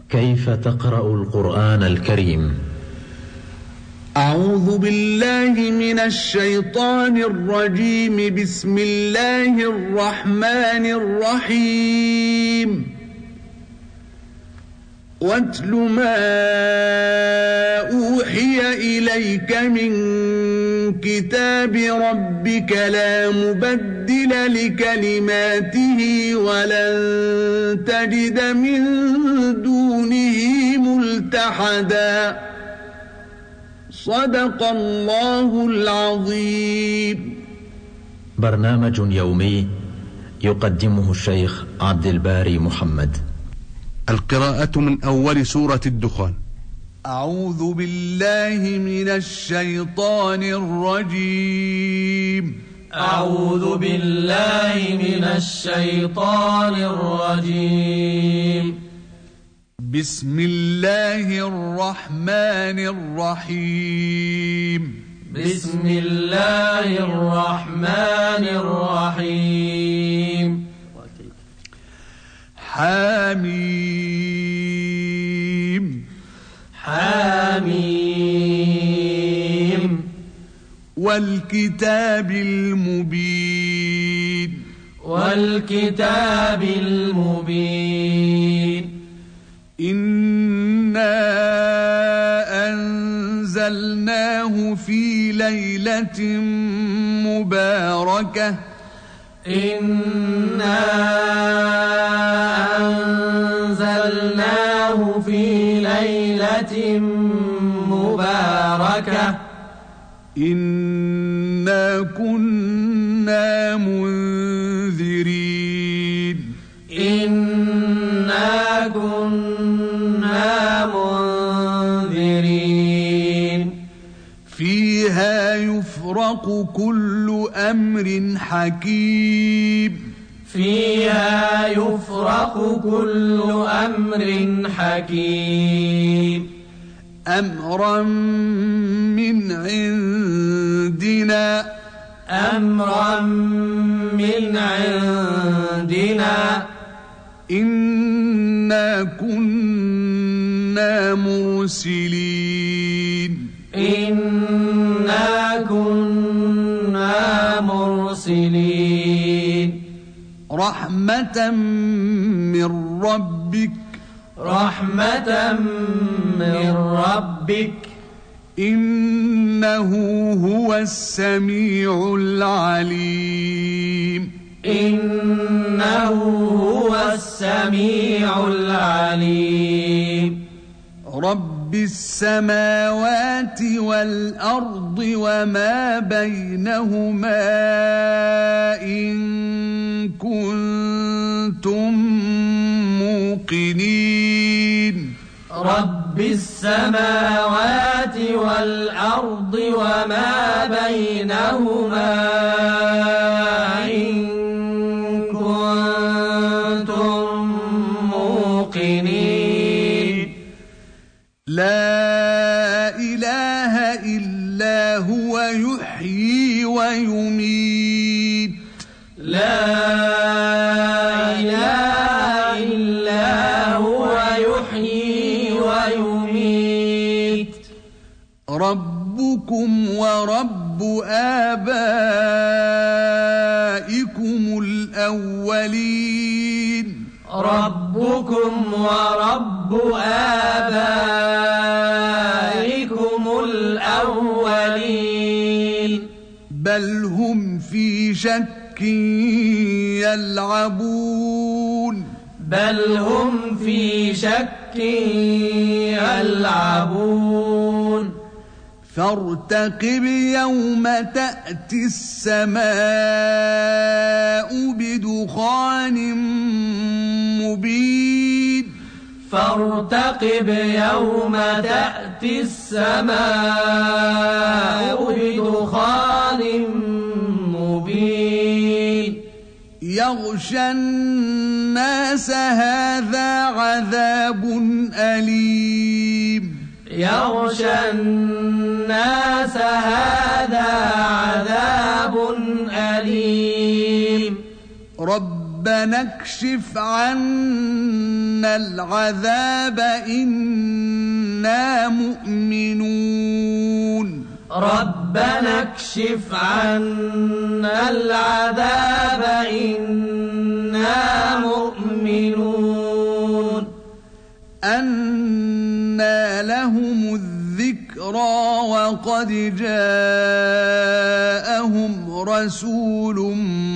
كيف تقرأ القرآن الكريم؟ أعوذ بالله من الشيطان الرجيم. بسم الله الرحمن الرحيم. واتل ما أوحي إليك من كتاب ربك لا مبدل لكلماته ولن تجد من دونه ملتحدا. صدق الله العظيم. برنامج يومي يقدمه الشيخ عبد الباري محمد. القراءة من أول سورة الدخان. أعوذ بالله من الشيطان الرجيم. أعوذ بالله من الشيطان الرجيم. بسم الله الرحمن الرحيم. بسم الله الرحمن الرحيم. حميم. حميم. والكتاب المبين. والكتاب المبين. إنا أنزلناه في ليلة مباركة. إنا أنزلناه في ليلة مباركة. إنا كنا منذرين. إنا كنا منذرين. فيها يفرق كل أمر حكيم. فيها يفرق كل أمر حكيم. أمرا من عندنا. أمرا من عندنا. إنا كنا مرسلين. إنا كنا مرسلين. رحمة من ربك. رحمة من ربك. إنه هو السميع العليم. إنه هو السميع العليم. رب السماوات والأرض وما بينهما إن كنتم موقنين. رب السماوات والأرض وما بينهما إن كنتم موقنين. لا إله إلا هو يحيي ويميت. لا إله إلا هو يحيي ويميت. ربكم ورب آبائكم الأولين. ربكم ورب آبائكم الأولين. بل هم في شك يلعبون. بل هم في شك يلعبون. فارتقب يوم تأتي السماء بدخان مبين. فارتقب يوم تأتي السماء بدخان مبين. يغشى الناس هذا عذاب أليم. يغشى الناس هذا عذاب أليم. رب ربنا اكشف عنا العذاب إنا مؤمنون ربنا اكشف عنا العذاب إنا مؤمنون أنى لهم الذكرى وقد جاءهم رسول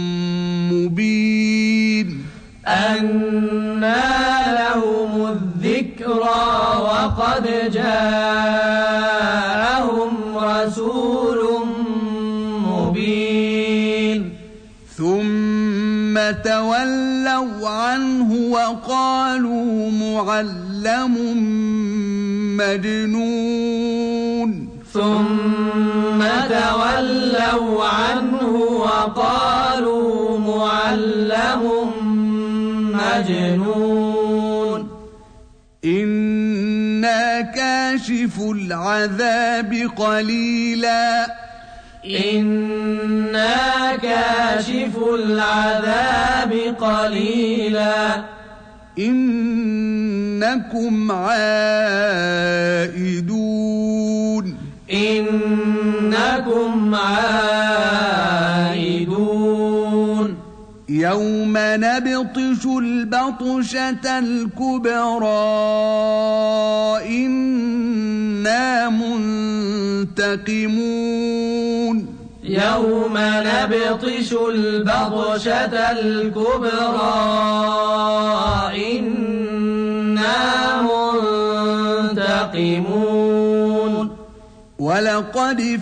مبين أنى لهم الذكرى وقد جاءهم رسول مبين ثم تولوا عنه وقالوا معلم مجنون ثم تولوا عنه وقالوا معلم مجنون إنا كاشف العذاب قليلا إنا كاشف العذاب قليلا إنكم عائدون إنكم عائدون يوم نبطش البطشة الكبرى إنا منتقمون يوم نبطش البطشة الكبرى إنا منتقمون ولقد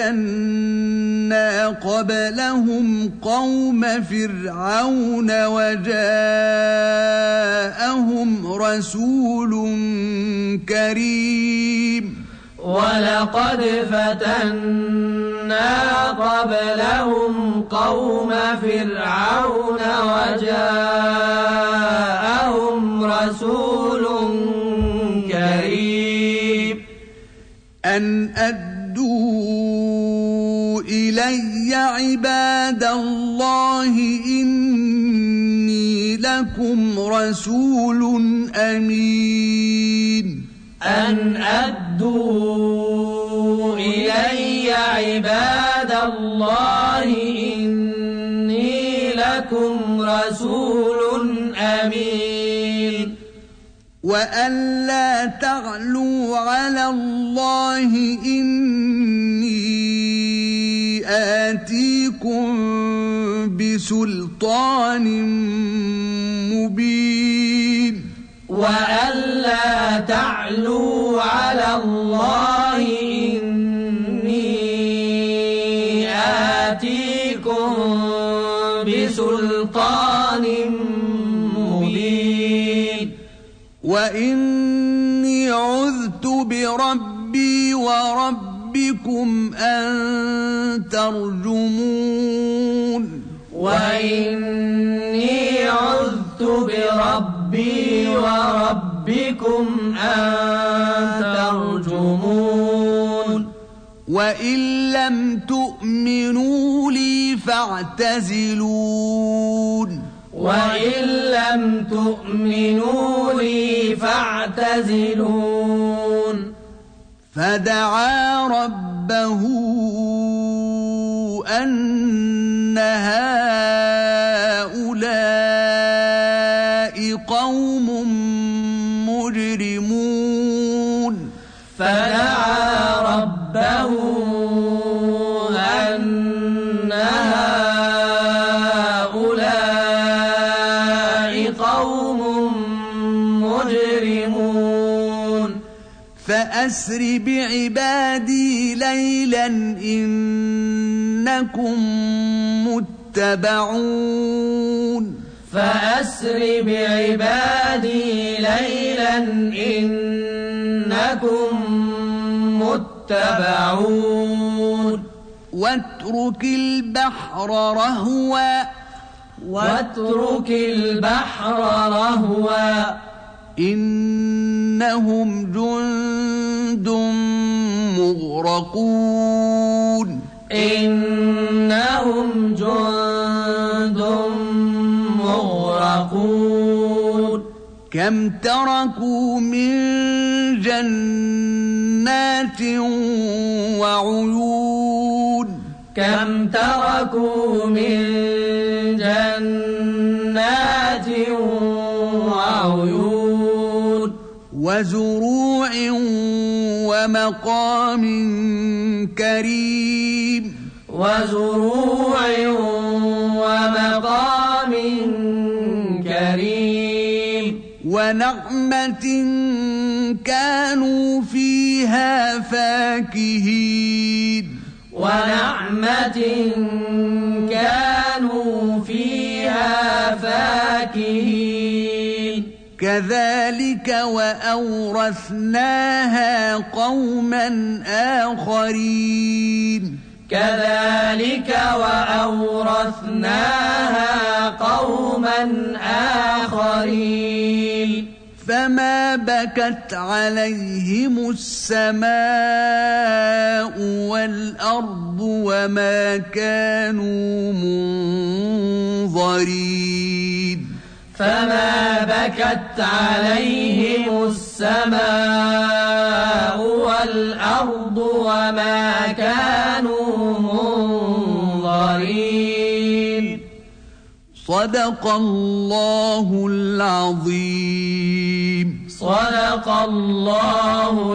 فتنا قبلهم قوم فرعون وجاءهم رسول كريم ولقد فتنا قبلهم قوم فرعون وجاءهم رسول كريم أن أدوا إلي عباد الله إني لكم رسول أمين أن أدوا إلي عباد الله إني لكم رسول أمين وأن لا تعلوا على الله إني آتيكم بسلطان مبين وألا تعلوا على الله إني آتيكم بسلطان مبين وإني عذت بربي وربكم أن ترجمون وإني عذت بربي وربكم أن ترجمون وإن لم تؤمنوا لي فاعتزلون وإن لم تؤمنوا لي فاعتزلون فدعا ربه أن هؤلاء قوم مجرمون فدعا ربه أن هؤلاء قوم مجرمون فأسر بعبادي ليلا إنكم متبعون فأسر بعبادي ليلا إنكم متبعون واترك البحر رهوا واترك البحر رهوا إنهم جند مغرقون إنهم جند مغرقون وأقول كم تركوا من جنات وعيون كم تركوا من جنات وعيون وزروع ومقام كريم وزروع ومقام كريم ونعمة كانوا فيها فاكهين ونعمة كانوا فيها فاكهين كذلك وأورثناها قوما آخرين كذلك وأورثناها قوما آخرين فما بكت عليهم السماء والأرض وما كانوا منظرين فما بكت عليهم السماء والأرض وما كانوا منظرين صدق الله العظيم صدق الله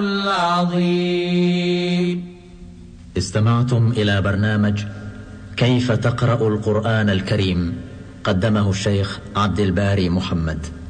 العظيم. استمعتم إلى برنامج كيف تقرأ القرآن الكريم، قدمه الشيخ عبد الباري محمد.